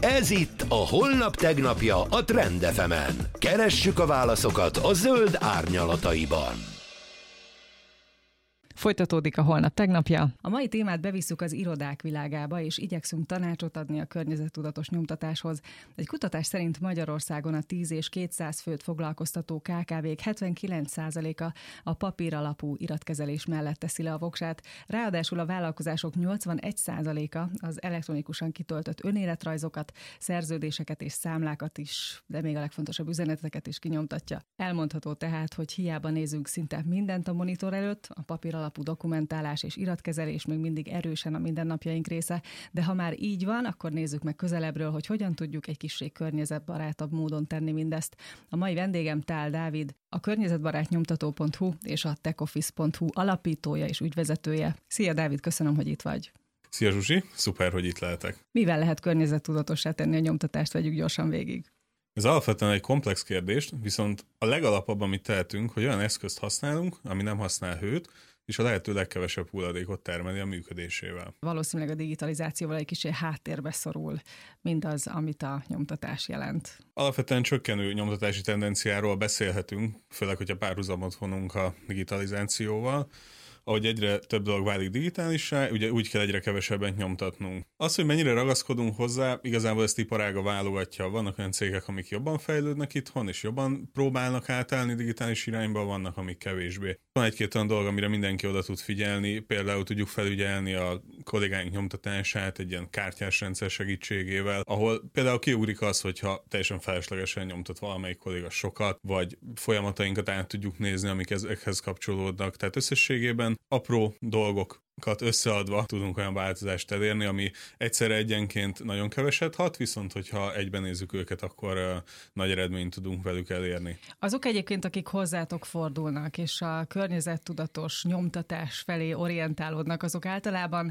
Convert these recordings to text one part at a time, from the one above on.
Ez itt a Holnap tegnapja a Trend FM-en. Keressük a válaszokat a zöld árnyalataiban. Folytatódik a Holnap tegnapja. A mai témát bevisszük az irodák világába, és igyekszünk tanácsot adni a környezettudatos nyomtatáshoz. Egy kutatás szerint Magyarországon a 10 és 200 főt foglalkoztató KKV-k 79%-a a papír alapú iratkezelés mellett teszi le a voksát. Ráadásul a vállalkozások 81%-a az elektronikusan kitöltött önéletrajzokat, szerződéseket és számlákat is, de még a legfontosabb üzeneteket is kinyomtatja. Elmondható tehát, hogy hiába nézünk szinte mindent a monitor előtt, a papír alapú dokumentálás és iratkezelés még mindig erősen a mindennapjaink része, de ha már így van, akkor nézzük meg közelebbről, hogy hogyan tudjuk egy kissé környezetbarátabb módon tenni mindezt. A mai vendégem Tál Dávid, a környezetbarátnyomtató.hu és a techoffice.hu alapítója és ügyvezetője. Szia Dávid, köszönöm, hogy itt vagy. Szia Zsuzsi, szuper, hogy itt lehetek. Mivel lehet környezettudatossá tenni a nyomtatást, vegyük gyorsan végig. Ez alapvetően egy komplex kérdés, viszont a legalapabb, amit tehetünk, hogy olyan eszközt használunk, ami nem használ hőt, és a lehető legkevesebb hulladékot termeli a működésével. Valószínűleg a digitalizációval egy kicsit háttérbe szorul mindaz, amit a nyomtatás jelent. Alapvetően csökkenő nyomtatási tendenciáról beszélhetünk, főleg, hogyha párhuzamot vonunk a digitalizációval. Ahogy egyre több dolog válik digitálissá, ugye úgy kell egyre kevesebbet nyomtatnunk. Az, hogy mennyire ragaszkodunk hozzá, igazából ezt iparága válogatja. Vannak olyan cégek, amik jobban fejlődnek itthon, és jobban próbálnak átállni digitális irányba, vannak, amik kevésbé. Van egy-két olyan dolog, amire mindenki oda tud figyelni, például tudjuk felügyelni a kollégáink nyomtatását egy ilyen kártyás rendszer segítségével, ahol például kiugrik az, hogyha teljesen feleslegesen nyomtat valamelyik kolléga sokat, vagy folyamatainkat át tudjuk nézni, amik ezekhez kapcsolódnak. Tehát összességében apró dolgokat összeadva tudunk olyan változást elérni, ami egyszerre egyenként nagyon keveset hat, viszont hogyha egyben nézzük őket, akkor nagy eredményt tudunk velük elérni. Azok egyébként, akik hozzátok fordulnak, és a környezettudatos nyomtatás felé orientálódnak, azok általában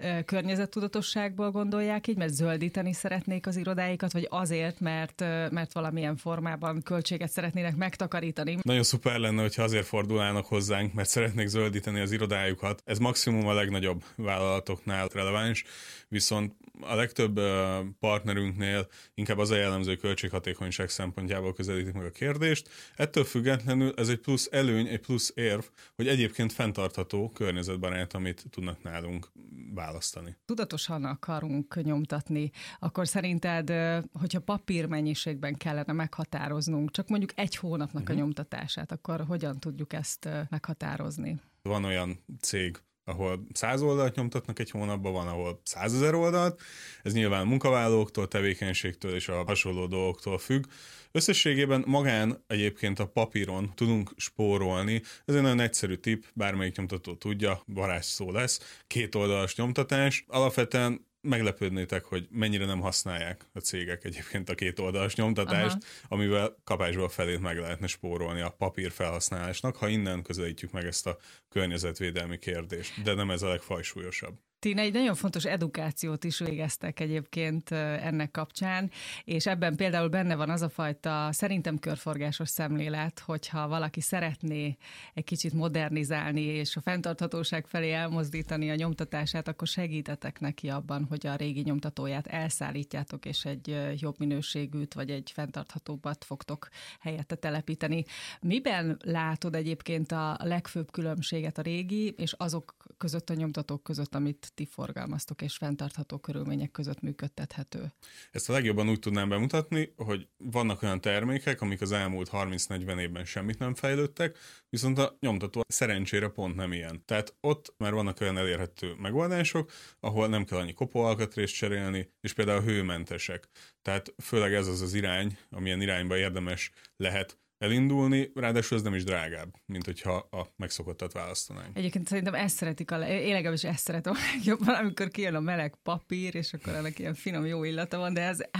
környezettudatosságból gondolják így, mert zöldíteni szeretnék az irodáikat, vagy azért, mert valamilyen formában költséget szeretnének megtakarítani. Nagyon szuper lenne, hogyha azért fordulnának hozzánk, mert szeretnék zöldíteni az irodájukat. Ez maximum a legnagyobb vállalatoknál releváns, viszont a legtöbb partnerünknél inkább az a jellemző költséghatékonyság szempontjából közelítik meg a kérdést. Ettől függetlenül ez egy plusz előny, egy plusz érv, hogy egyébként fenntartható környezetbarát, amit tudnak nálunk választani. Tudatosan akarunk nyomtatni, akkor szerinted, hogyha papírmennyiségben kellene meghatároznunk, csak mondjuk egy hónapnak a nyomtatását, akkor hogyan tudjuk ezt meghatározni? Van olyan cég, ahol 100 oldalt nyomtatnak egy hónapban, van, ahol 100 000 oldalt. Ez nyilván munkavállalóktól, tevékenységtől és a hasonló dolgoktól függ. Összességében magán egyébként a papíron tudunk spórolni. Ez egy nagyon egyszerű tipp, bármelyik nyomtató tudja, varázsszó lesz. 2 oldalas nyomtatás. Alapvetően meglepődnétek, hogy mennyire nem használják a cégek egyébként a 2 oldalas nyomtatást, amivel kapásból felét meg lehetne spórolni a papír felhasználásnak, ha innen közelítjük meg ezt a környezetvédelmi kérdést. De nem ez a legfajsúlyosabb. Ti egy nagyon fontos edukációt is végeztek egyébként ennek kapcsán, és ebben például benne van az a fajta szerintem körforgásos szemlélet, hogyha valaki szeretné egy kicsit modernizálni és a fenntarthatóság felé elmozdítani a nyomtatását, akkor segítetek neki abban, hogy a régi nyomtatóját elszállítjátok, és egy jobb minőségűt vagy egy fenntarthatóbbat fogtok helyette telepíteni. Miben látod egyébként a legfőbb különbséget a régi és azok között, a nyomtatók között, amit ti forgalmaztok és fenntartható körülmények között működtethető? Ezt a legjobban úgy tudnám bemutatni, hogy vannak olyan termékek, amik az elmúlt 30-40 évben semmit nem fejlődtek, viszont a nyomtató szerencsére pont nem ilyen. Tehát ott már vannak olyan elérhető megoldások, ahol nem kell annyi kopóalkatrészt cserélni, és például hőmentesek. Tehát főleg ez az az irány, amilyen irányba érdemes lehet elindulni, ráadásul ez nem is drágább, mint hogyha a megszokottat választanánk. Egyébként szerintem ezt szeretik, én legalábbis ezt szeretem jobban, amikor kijön a meleg papír, és akkor ennek ilyen finom jó illata van, de ez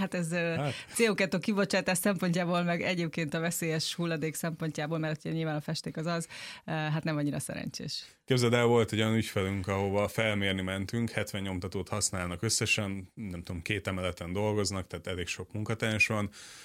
CO2 kibocsátás szempontjából, meg egyébként a veszélyes hulladék szempontjából, mert nyilván a festék az, hát nem annyira szerencsés. Képzeld el, volt egy olyan ügyfelünk, ahova felmérni mentünk, 70 nyomtatót használnak összesen, nem tudom, 2 emeleten dolgoznak, tehát elég sok munkatárs van,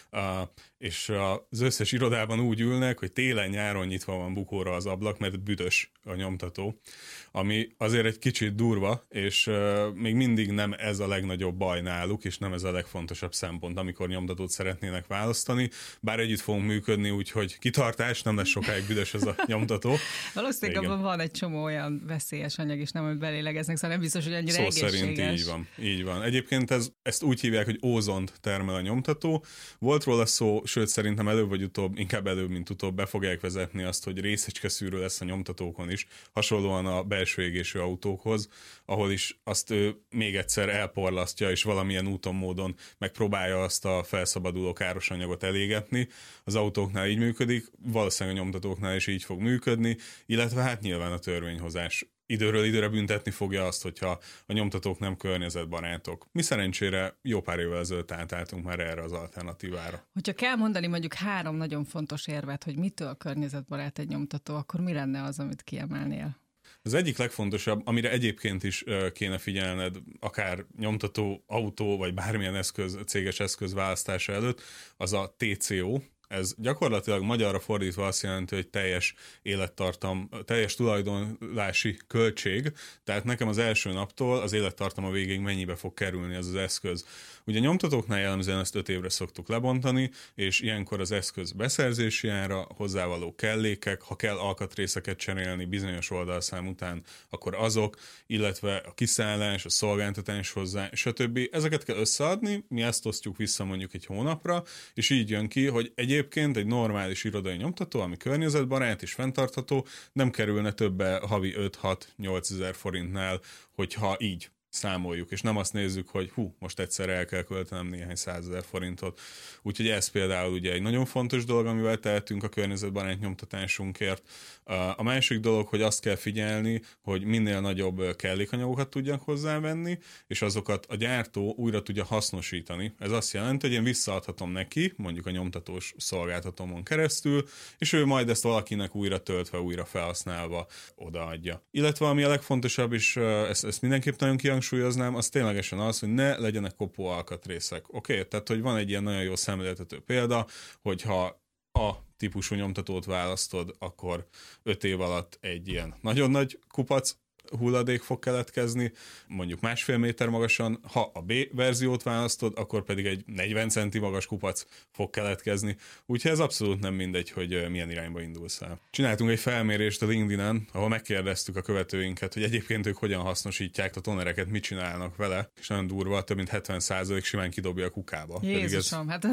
és az összes irodában úgy ülnek, hogy télen-nyáron nyitva van bukóra az ablak, mert büdös a nyomtató, ami azért egy kicsit durva, és még mindig nem ez a legnagyobb baj náluk, és nem ez a legfontosabb szempont, amikor nyomtatót szeretnének választani, bár együtt fogunk működni, úgyhogy kitartás, nem lesz sokáig büdös ez a nyomtató. Valószínűleg abban van egy csomó olyan veszélyes anyag is, nem, amit belélegeznek, szóval nem biztos, hogy annyira egészséges. Szerint így van. Egyébként ezt úgy hívják, hogy ózont termel a nyomtató. Volt róla szó, sőt szerintem előbb vagy utóbb, inkább előbb, mint utóbb be fogják vezetni azt, hogy részecskeszűrő lesz a nyomtatókon is, hasonlóan a belső égésű autókhoz, ahol is azt ő még egyszer elporlasztja, és valamilyen úton, módon megpróbálja azt a felszabaduló káros anyagot elégetni. Az autóknál így működik, valószínűleg a nyomtatóknál is így fog működni, illetve hát nyilván a törvényhozás időről időre büntetni fogja azt, hogyha a nyomtatók nem környezetbarátok. Mi szerencsére jó pár évvel ezelőtt átálltunk már erre az alternatívára. Hogyha kell mondani mondjuk 3 nagyon fontos érvet, hogy mitől környezetbarát egy nyomtató, akkor mi lenne az, amit kiemelnél? Az egyik legfontosabb, amire egyébként is kéne figyelned, akár nyomtató, autó, vagy bármilyen céges eszköz választása előtt, az a TCO. Ez gyakorlatilag magyarra fordítva azt jelenti, hogy teljes élettartam, teljes tulajdonlási költség, tehát nekem az első naptól az élettartama végéig mennyibe fog kerülni ez az eszköz. Ugye nyomtatóknál jellemzően ezt 5 évre szoktuk lebontani, és ilyenkor az eszköz beszerzési ára, hozzávaló kellékek, ha kell alkatrészeket cserélni bizonyos oldalszám után, akkor azok, illetve a kiszállás, a szolgáltatás hozzá, stb. Ezeket kell összeadni, mi ezt osztjuk vissza mondjuk egy hónapra, és így jön ki, hogy egyébként egy normális irodai nyomtató, ami környezetbarát és fenntartható, nem kerülne többe havi 5-6-8 ezer forintnál, hogyha így számoljuk, és nem azt nézzük, hogy most egyszer el kell költenem néhány 100 000 forintot. Úgyhogy ez például ugye egy nagyon fontos dolog, amivel tehetünk a környezetbarát nyomtatásunkért. A másik dolog, hogy azt kell figyelni, hogy minél nagyobb kellékanyagokat tudjak hozzávenni, és azokat a gyártó újra tudja hasznosítani. Ez azt jelenti, hogy én visszaadhatom neki, mondjuk a nyomtatós szolgáltatómon keresztül, és ő majd ezt valakinek újra töltve, újra felhasználva odaadja. Illetve ami a legfontosabb, és ezt mindenképp nagyon kihangsúlyoznám, az ténylegesen az, hogy ne legyenek kopó alkatrészek. Oké? Tehát, hogy van egy ilyen nagyon jó szemléltető példa, hogyha a típusú nyomtatót választod, akkor 5 év alatt egy ilyen nagyon nagy kupac hulladék fog keletkezni, mondjuk 1,5 méter magasan, ha a B verziót választod, akkor pedig egy 40 centi magas kupac fog keletkezni. Úgyhogy ez abszolút nem mindegy, hogy milyen irányba indulsz el. Csináltunk egy felmérést a LinkedIn-en, ahol megkérdeztük a követőinket, hogy egyébként ők hogyan hasznosítják a tonereket, mit csinálnak vele, és nagyon durva, több mint 70% simán kidobja a kukába. Jézusom, hát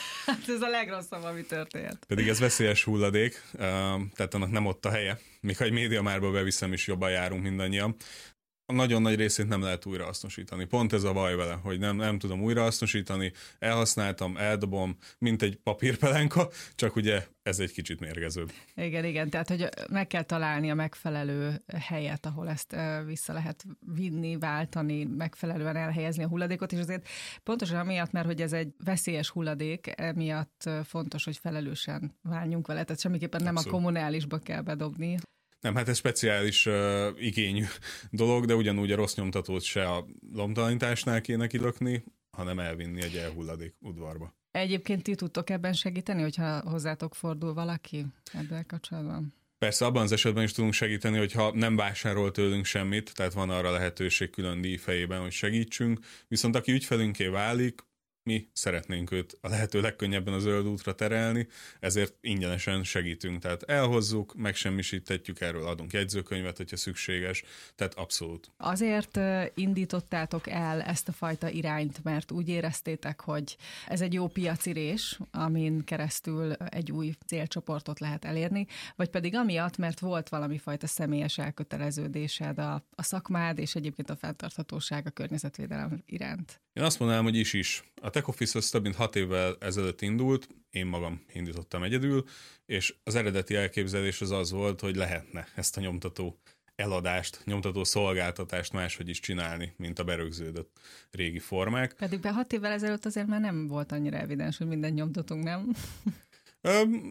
ez a legrosszabb, ami történt. Pedig ez veszélyes hulladék, tehát annak nem ott a helye. Még ha egy médiamárba beviszem is, jobban járunk mindannyian. A nagyon nagy részét nem lehet újrahasznosítani. Pont ez a baj vele, hogy nem tudom újrahasznosítani, elhasználtam, eldobom, mint egy papírpelenka, csak ugye ez egy kicsit mérgezőbb. Igen, tehát hogy meg kell találni a megfelelő helyet, ahol ezt vissza lehet vinni, váltani, megfelelően elhelyezni a hulladékot, és azért pontosan amiatt, mert hogy ez egy veszélyes hulladék, emiatt fontos, hogy felelősen váljunk vele, tehát semmiképpen nem Abszolút. A kommunálisba kell bedobni. Nem, hát ez speciális igényű dolog, de ugyanúgy a rossz nyomtatót se a lomtalanításnál kéne kilökni, hanem elvinni egy elhulladék udvarba. Egyébként ti tudtok ebben segíteni, hogyha hozzátok fordul valaki ebben kapcsolatban? Persze abban az esetben is tudunk segíteni, hogyha nem vásárol tőlünk semmit, tehát van arra lehetőség külön díj fejében, hogy segítsünk, viszont aki ügyfelünké válik, mi szeretnénk őt a lehető legkönnyebben a zöld útra terelni, ezért ingyenesen segítünk. Tehát elhozzuk, megsemmisítetjük, erről adunk jegyzőkönyvet, hogyha szükséges, tehát abszolút. Azért indítottátok el ezt a fajta irányt, mert úgy éreztétek, hogy ez egy jó piacirés, amin keresztül egy új célcsoportot lehet elérni, vagy pedig amiatt, mert volt valami fajta személyes elköteleződésed a szakmád, és egyébként a fenntarthatóság, a környezetvédelem iránt? Én azt mondanám, hogy is. A Tech Office az több mint 6 évvel ezelőtt indult, én magam indítottam egyedül, és az eredeti elképzelés az volt, hogy lehetne ezt a nyomtató eladást, nyomtató szolgáltatást máshogy is csinálni, mint a berögződött régi formák. Pedig 6 évvel ezelőtt azért már nem volt annyira evidens, hogy minden nyomtatunk, nem?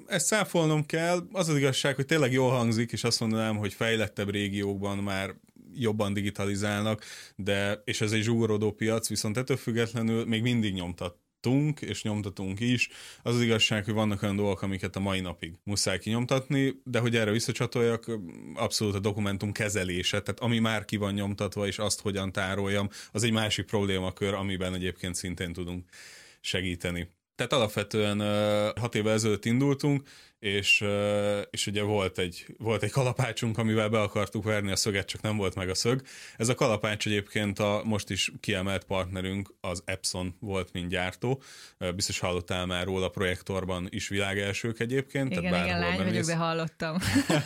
ezt száfolnom kell. Az az igazság, hogy tényleg jól hangzik, és azt mondanám, hogy fejlettebb régiókban már jobban digitalizálnak, és ez egy zsugorodó piac, viszont ettől függetlenül még mindig és nyomtatunk is. Az igazság, hogy vannak olyan dolgok, amiket a mai napig muszáj kinyomtatni, de hogy erre visszacsatoljak, abszolút a dokumentum kezelése, tehát ami már ki van nyomtatva, és azt hogyan tároljam, az egy másik problémakör, amiben egyébként szintén tudunk segíteni. Tehát alapvetően 6 évvel ezelőtt indultunk, és ugye volt egy kalapácsunk, amivel be akartuk verni a szöget, csak nem volt meg a szög. Ez a kalapács egyébként a most is kiemelt partnerünk, az Epson volt, mint gyártó. Biztos hallottál már róla, a projektorban is világelsők egyébként. Igen, lány vagyok, de hallottam.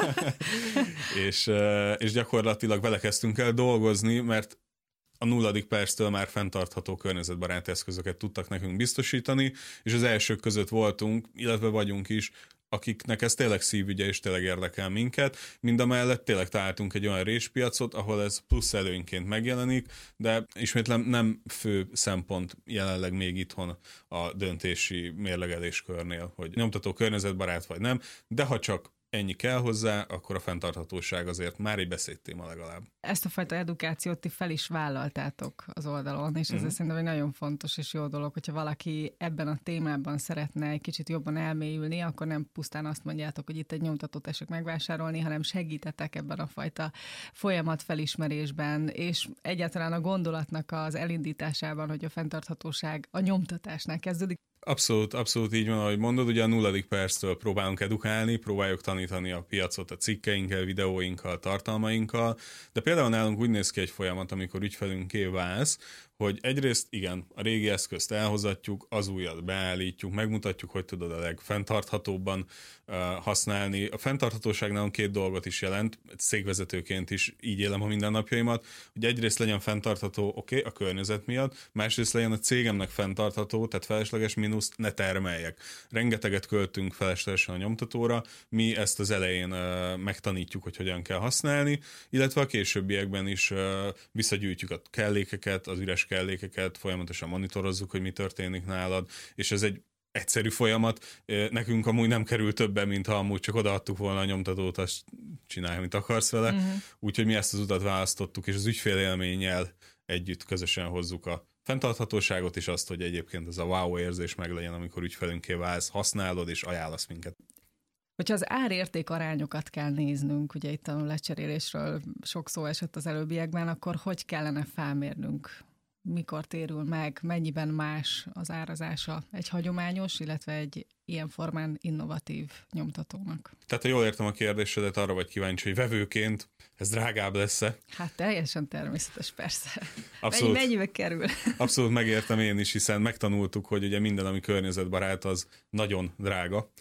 és gyakorlatilag vele kezdtünk el dolgozni, mert a 0. perctől már fenntartható környezetbarát eszközöket tudtak nekünk biztosítani, és az elsők között voltunk, illetve vagyunk is, akiknek ez tényleg szívügye és tényleg érdekel minket. Mindamellett tényleg találtunk egy olyan réspiacot, ahol ez plusz előnyként megjelenik, de ismétlem nem fő szempont jelenleg még itthon a döntési mérlegeléskörnél, hogy nyomtató környezetbarát vagy nem, de ha csak ennyi kell hozzá, akkor a fenntarthatóság azért már egy beszédtéma legalább. Ezt a fajta edukációt ti fel is vállaltátok az oldalon, és ez szerintem egy nagyon fontos és jó dolog, hogyha valaki ebben a témában szeretne egy kicsit jobban elmélyülni, akkor nem pusztán azt mondjátok, hogy itt egy nyomtatót tessék megvásárolni, hanem segítetek ebben a fajta folyamat felismerésben, és egyáltalán a gondolatnak az elindításában, hogy a fenntarthatóság a nyomtatásnál kezdődik. Abszolút így van, ahogy mondod, ugye a 0. perctől próbálunk edukálni, próbáljuk tanítani a piacot a cikkeinkkel, videóinkkal, tartalmainkkal, de például nálunk úgy néz ki egy folyamat, amikor ügyfelünké válsz, hogy egyrészt igen, a régi eszközt elhozatjuk, az újat beállítjuk, megmutatjuk, hogy tudod a legfenntarthatóbban használni. A fenntarthatóság nálunk 2 dolgot is jelent, cégvezetőként is így élem a mindennapjaimat, hogy egyrészt legyen fenntartható, a környezet miatt, másrészt legyen a cégemnek fenntartható, tehát felesleges mínuszt ne termeljek. Rengeteget költünk feleslegesen a nyomtatóra, mi ezt az elején megtanítjuk, hogy hogyan kell használni, illetve a későbbiekben is visszagyűjtjük a kellékeket, az üres kellékeket, folyamatosan monitorozzuk, hogy mi történik nálad, és ez egy egyszerű folyamat. Nekünk amúgy nem kerül többen, mint ha amúgy csak odaadtuk volna a nyomtatót, azt csinálj, amit akarsz vele. Úgyhogy mi ezt az utat választottuk, és az ügyfélélménnyel együtt közösen hozzuk a fenntarthatóságot, és azt, hogy egyébként ez a wow érzés meglegyen, amikor ügyfelünké válsz, használod és ajánlasz minket. Hogyha az ár-érték arányokat kell néznünk, ugye itt a lecserélésről sok szó esett az előbbiekben, akkor hogy kellene felmérnünk? Mikor térül meg, mennyiben más az árazása egy hagyományos, illetve egy ilyen formán innovatív nyomtatónak? Tehát, ha jól értem a kérdésedet, arra vagy kíváncsi, hogy vevőként ez drágább lesz-e? Hát teljesen természetes, persze. Abszolút, mennyibe kerül? Abszolút megértem én is, hiszen megtanultuk, hogy ugye minden, ami környezetbarát, az nagyon drága.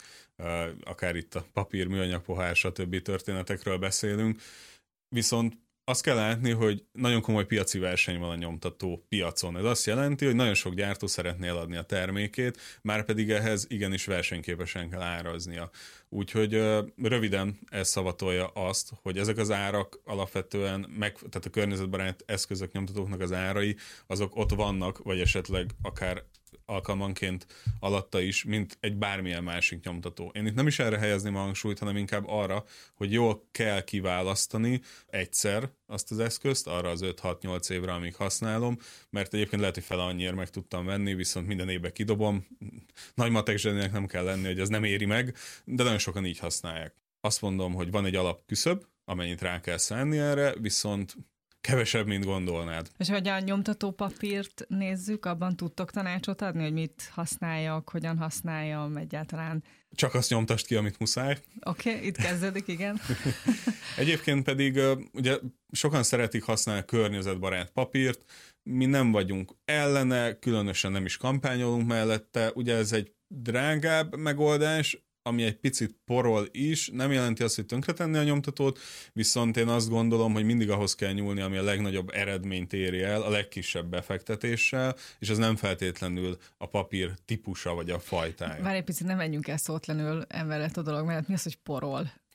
Akár itt a papír, műanyag, pohár, stb. Történetekről beszélünk. Viszont azt kell látni, hogy nagyon komoly piaci verseny van a nyomtató piacon. Ez azt jelenti, hogy nagyon sok gyártó szeretné eladni a termékét, már pedig ehhez igenis versenyképesen kell áraznia. Úgyhogy röviden ez szavatolja azt, hogy ezek az árak alapvetően, tehát a környezetbarát eszközök, nyomtatóknak az árai, azok ott vannak, vagy esetleg akár alkalmanként alatta is, mint egy bármilyen másik nyomtató. Én itt nem is erre helyezném a hangsúlyt, hanem inkább arra, hogy jól kell kiválasztani egyszer azt az eszközt, arra az 5-6-8 évre, amíg használom, mert egyébként lehet, hogy fele annyiért meg tudtam venni, viszont minden évben kidobom. Nagy matek zseninek nem kell lenni, hogy ez nem éri meg, de nagyon sokan így használják. Azt mondom, hogy van egy alapküszöb, amennyit rá kell szánni erre, viszont kevesebb, mint gondolnád. És hogy a nyomtató papírt nézzük, abban tudtok tanácsot adni, hogy mit használjak, hogyan használjam egyáltalán? Csak azt nyomtasd ki, amit muszáj. Oké, itt kezdődik, igen. Egyébként pedig ugye sokan szeretik használni környezetbarát papírt, mi nem vagyunk ellene, különösen nem is kampányolunk mellette, ugye ez egy drágább megoldás, ami egy picit porol is, nem jelenti azt, hogy tönkretenni a nyomtatót, viszont én azt gondolom, hogy mindig ahhoz kell nyúlni, ami a legnagyobb eredményt éri el, a legkisebb befektetéssel, és ez nem feltétlenül a papír típusa vagy a fajtája. Várj egy picit, nem menjünk el szótlanul emellett a dolog mellett. Mi az, hogy porol?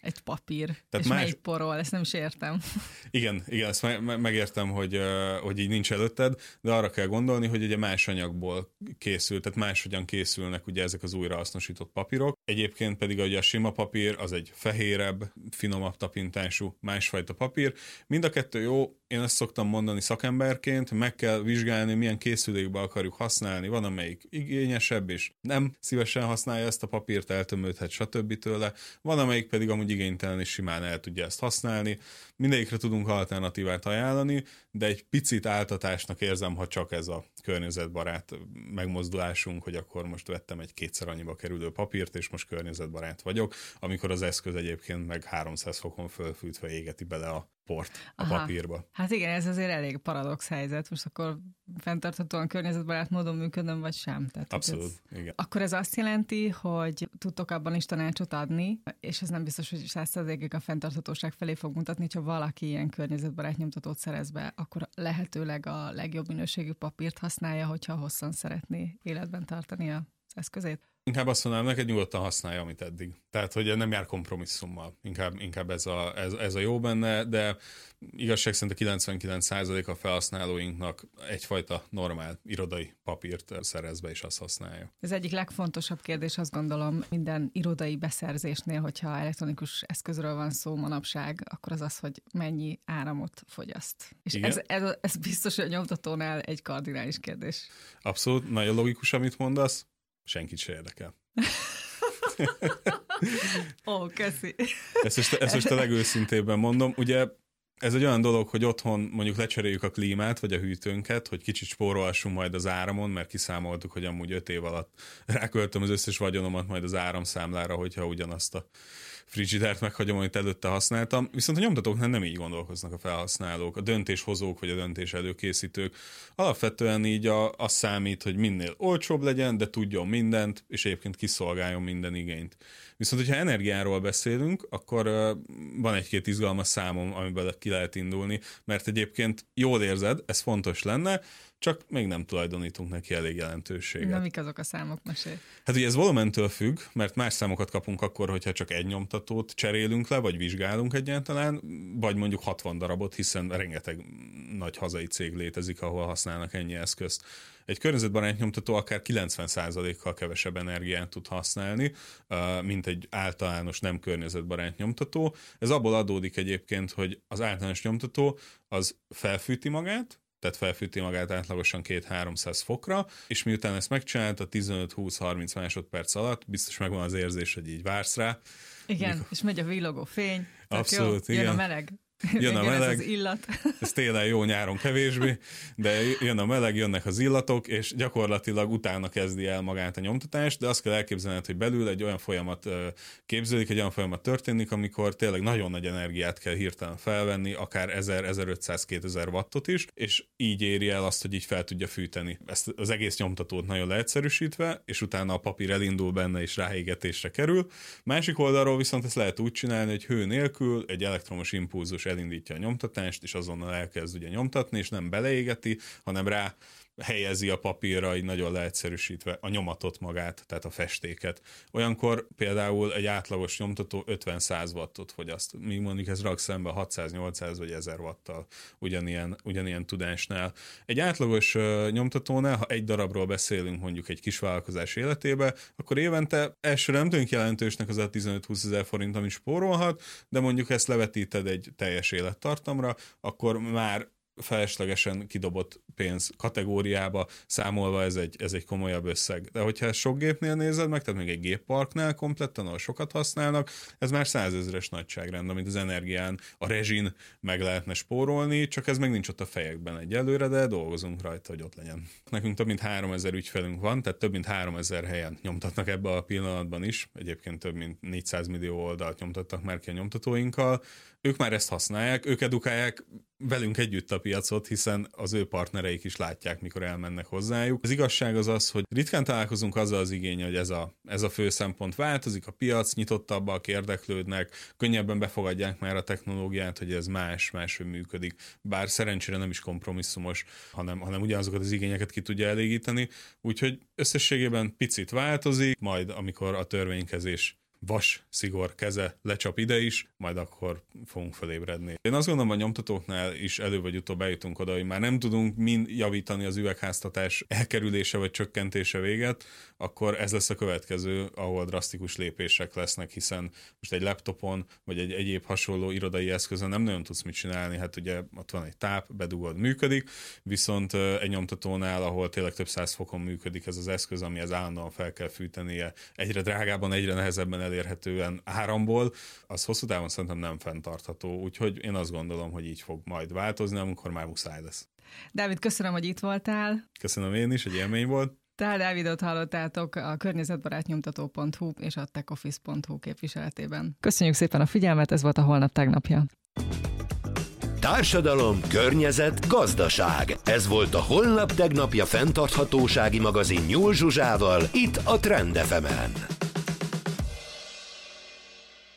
egy papír, tehát és melyik porol, ezt nem is értem. Igen, ezt megértem, hogy így nincs előtted, de arra kell gondolni, hogy ugye más anyagból készül, tehát máshogyan készülnek ugye ezek az újrahasznosított papírok. Egyébként pedig ugye a sima papír az egy fehérebb, finomabb tapintású, másfajta papír. Mind a kettő jó, én ezt szoktam mondani szakemberként, meg kell vizsgálni, milyen készülékbe akarjuk használni, van amelyik igényesebb, és nem szívesen használja ezt a papírt, eltömődhet, stb. Tőle. Van amelyik pedig amúgy igénytelen és simán el tudja ezt használni. Mindegyikre tudunk alternatívát ajánlani, de egy picit áltatásnak érzem, ha csak ez a környezetbarát megmozdulásunk, hogy akkor most vettem egy 2-szer annyiba kerülő papírt, és most környezetbarát vagyok, amikor az eszköz egyébként meg 300 fokon fölfűtve égeti bele a port a papírba. Hát igen, ez azért elég paradox helyzet. Most akkor fenntarthatóan környezetbarát módon működöm, vagy sem? Tehát, abszolút, igen. Akkor ez azt jelenti, hogy tudtok abban is tanácsot adni, és ez nem biztos, hogy 100%-ig a fenntarthatóság felé fog mutatni, ha valaki ilyen környezetbarát nyomtatót szerez be, akkor lehetőleg a legjobb minőségű papírt használja, hogyha hosszan szeretné életben tartani az eszközét. Inkább azt mondanám, neked nyugodtan használja, amit eddig. Tehát, hogy nem jár kompromisszummal. Inkább ez a jó benne, de igazság szerint a 99% a felhasználóinknak egyfajta normál irodai papírt szerez be, és azt használja. Ez egyik legfontosabb kérdés, azt gondolom, minden irodai beszerzésnél, hogyha elektronikus eszközről van szó manapság, akkor az, hogy mennyi áramot fogyaszt. És ez biztos, hogy a nyomtatónál egy kardinális kérdés. Abszolút, nagyon logikus, amit mondasz. Senkit se érdekel. Köszi. Ezt most a legőszintébben mondom. Ugye ez egy olyan dolog, hogy otthon mondjuk lecseréljük a klímát, vagy a hűtőnket, hogy kicsit spórolhassunk majd az áramon, mert kiszámoltuk, hogy amúgy 5 év alatt ráköltöm az összes vagyonomat majd az áramszámlára, hogyha ugyanazt a frigidert meghagyom, amit előtte használtam. Viszont a nyomtatóknál nem így gondolkoznak a felhasználók, a döntéshozók vagy a döntés előkészítők. Alapvetően így az számít, hogy minél olcsóbb legyen, de tudjon mindent, és egyébként kiszolgáljon minden igényt. Viszont, hogyha energiáról beszélünk, akkor van egy-két izgalmas számom, amiben ki lehet indulni, mert egyébként jól érzed, ez fontos lenne, csak még nem tulajdonítunk neki elég jelentőséget. Na, mik azok a számok, mesélj? Hát ugye ez volumentől függ, mert más számokat kapunk akkor, hogyha csak egy nyomtatót cserélünk le, vagy vizsgálunk egyáltalán, vagy mondjuk 60 darabot, hiszen rengeteg nagy hazai cég létezik, ahol használnak ennyi eszközt. Egy környezetbarát nyomtató akár 90%-kal kevesebb energiát tud használni, mint egy általános nem környezetbarát nyomtató. Ez abból adódik egyébként, hogy az általános nyomtató az felfűti magát, tehát felfűti magát átlagosan 200-300 fokra, és miután ezt megcsinálta 15-20-30 másodperc alatt, biztos megvan az érzés, hogy így vársz rá. Igen, és megy a villogó fény. Abszolút, jó, igen. Jön a meleg. Jön a meleg, ez az illat. Ez télen jó, nyáron kevésbé, de jön a meleg, jönnek az illatok, és gyakorlatilag utána kezdi el magát a nyomtatást, de azt kell elképzelned, hogy belül egy olyan folyamat képződik, egy olyan folyamat történik, amikor tényleg nagyon nagy energiát kell hirtelen felvenni, akár 1000-1500-2000 wattot is, és így éri el azt, hogy így fel tudja fűteni. Ezt az egész nyomtatót nagyon leegyszerűsítve, és utána a papír elindul benne, és ráégetésre kerül. Másik oldalról viszont ezt lehet úgy csinálni, hogy hő nélkül egy elektromos impulzus elindítja a nyomtatást, és azonnal elkezd ugye nyomtatni, és nem beleégeti, hanem rá helyezi a papírra, így nagyon leegyszerűsítve a nyomatot magát, tehát a festéket. Olyankor például egy átlagos nyomtató 50-100 wattot fogyaszt. Míg mondjuk ez rak szembe 600-800 vagy 1000 watttal ugyanilyen tudásnál. Egy átlagos nyomtatónál, ha egy darabról beszélünk mondjuk egy kisvállalkozás életébe, akkor évente elsőre nem tűnik jelentősnek az a 15-20 ezer forint, amit spórolhat, de mondjuk ezt levetíted egy teljes élettartamra, akkor már feleslegesen kidobott pénz kategóriába számolva ez egy komolyabb összeg. De hogyha ezt sok gépnél nézed meg, tehát még egy gépparknál kompletten, ahol sokat használnak, ez már 100 000-es nagyságrend, amit az energián, a rezsin meg lehetne spórolni, csak ez meg nincs ott a fejekben egyelőre, de dolgozunk rajta, hogy ott legyen. Nekünk több mint 3000 ügyfelünk van, tehát több mint 3000 helyen nyomtatnak ebbe a pillanatban is, egyébként több mint 400 millió oldalt nyomtattak már ki a nyomtatóinkkal. Ők már ezt használják, ők edukálják velünk együtt a piacot, hiszen az ő partnereik is látják, mikor elmennek hozzájuk. Az igazság az, hogy ritkán találkozunk azzal az igény, hogy ez a fő szempont változik, a piac nyitottabbak, érdeklődnek, könnyebben befogadják már a technológiát, hogy ez máshogy működik. Bár szerencsére nem is kompromisszumos, hanem ugyanazokat az igényeket ki tudja elégíteni. Úgyhogy összességében picit változik, majd amikor a törvénykezés vas szigor keze lecsap ide is, majd akkor fogunk felébredni. Én azt gondolom, a nyomtatóknál is előbb vagy utóbb eljutunk oda, hogy már nem tudunk mind javítani az üvegháztatás elkerülése vagy csökkentése véget, akkor ez lesz a következő, ahol drasztikus lépések lesznek, hiszen most egy laptopon vagy egy egyéb hasonló irodai eszközön nem nagyon tudsz mit csinálni, hát ugye ott van egy táp, bedugod, működik, viszont egy nyomtatónál, ahol tényleg több száz fokon működik ez az eszköz, amihez állandóan fel kell fűtenie egyre drágában, egyre nehezebben elérhetően áramból, az hosszú távon szerintem nem fenntartható, úgyhogy én azt gondolom, hogy így fog majd változni, amikor már muszáj lesz. Dávid, köszönöm, hogy itt voltál. Köszönöm én is, egy élmény volt. Tál Dávidot hallottátok a környezetbarátnyomtató.hu és a techoffice.hu képviseletében. Köszönjük szépen a figyelmet, ez volt a Holnap tegnapja. Társadalom, környezet, gazdaság. Ez volt a Holnap tegnapja fenntarthatósági magazin Nyúl Zsuzsával, itt a Trend FM-en.